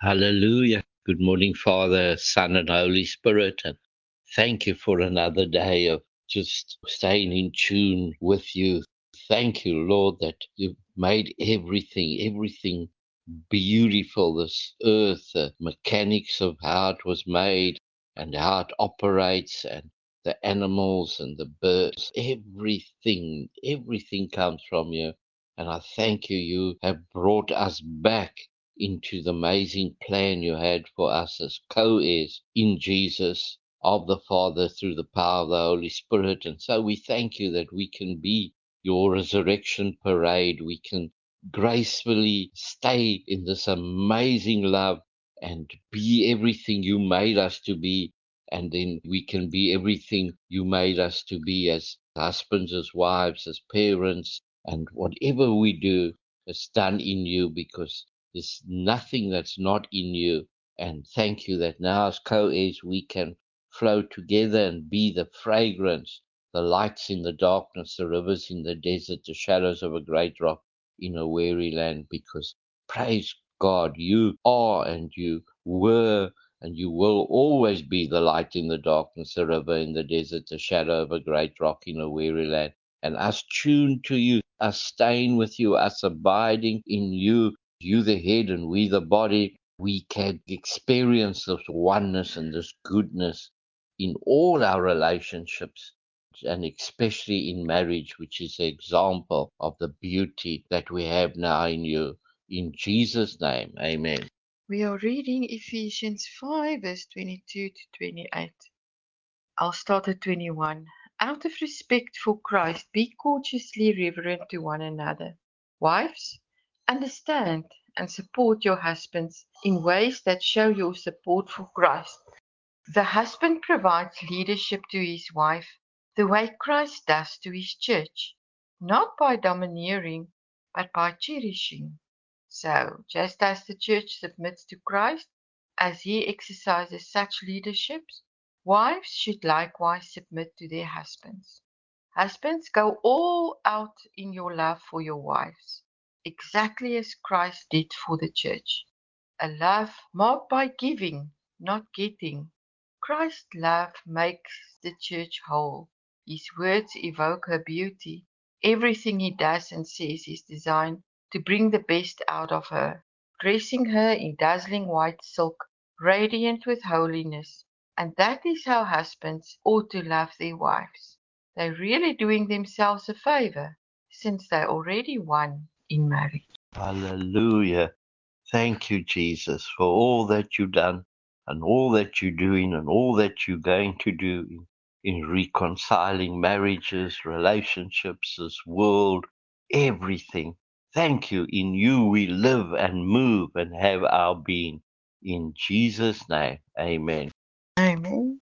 Hallelujah. Good morning, Father, Son, and Holy Spirit. And thank you for another day of just staying in tune with you. Thank you, Lord, that you've made everything beautiful. This earth, the mechanics of how it was made and how it operates, and the animals and the birds, everything comes from you. And I thank you, you have brought us back into the amazing plan you had for us as co-heirs in Jesus of the Father through the power of the Holy Spirit. And so we thank you that we can be your resurrection parade. We can gracefully stay in this amazing love and be everything you made us to be. And then we can be everything you made us to be as husbands, as wives, as parents, and whatever we do is done in you, because there's nothing that's not in you. And thank you that now as co-heirs we can flow together and be the fragrance, the lights in the darkness, the rivers in the desert, the shadows of a great rock in a weary land. Because praise God, you are and you were and you will always be the light in the darkness, the river in the desert, the shadow of a great rock in a weary land. And us tuned to you, us staying with you, us abiding in you, you the head and we the body, we can experience this oneness and this goodness in all our relationships, and especially in marriage, which is an example of the beauty that we have now in you. In Jesus' name, amen. We are reading Ephesians 5, verse 22 to 28. I'll start at 21. Out of respect for Christ, be courteously reverent to one another. Wives, understand and support your husbands in ways that show your support for Christ. The husband provides leadership to his wife the way Christ does to his church, not by domineering, but by cherishing. So, just as the church submits to Christ as he exercises such leadership, wives should likewise submit to their husbands. Husbands, go all out in your love for your wives, exactly as Christ did for the church. A love marked by giving, not getting. Christ's love makes the church whole. His words evoke her beauty. Everything he does and says is designed to bring the best out of her, dressing her in dazzling white silk, radiant with holiness. And that is how husbands ought to love their wives. They're really doing themselves a favor, since they're already one in marriage. Hallelujah. Thank you, Jesus, for all that you've done and all that you're doing and all that you're going to do in reconciling marriages, relationships, this world, everything. Thank you. In you we live and move and have our being. In Jesus' name, amen. Amen.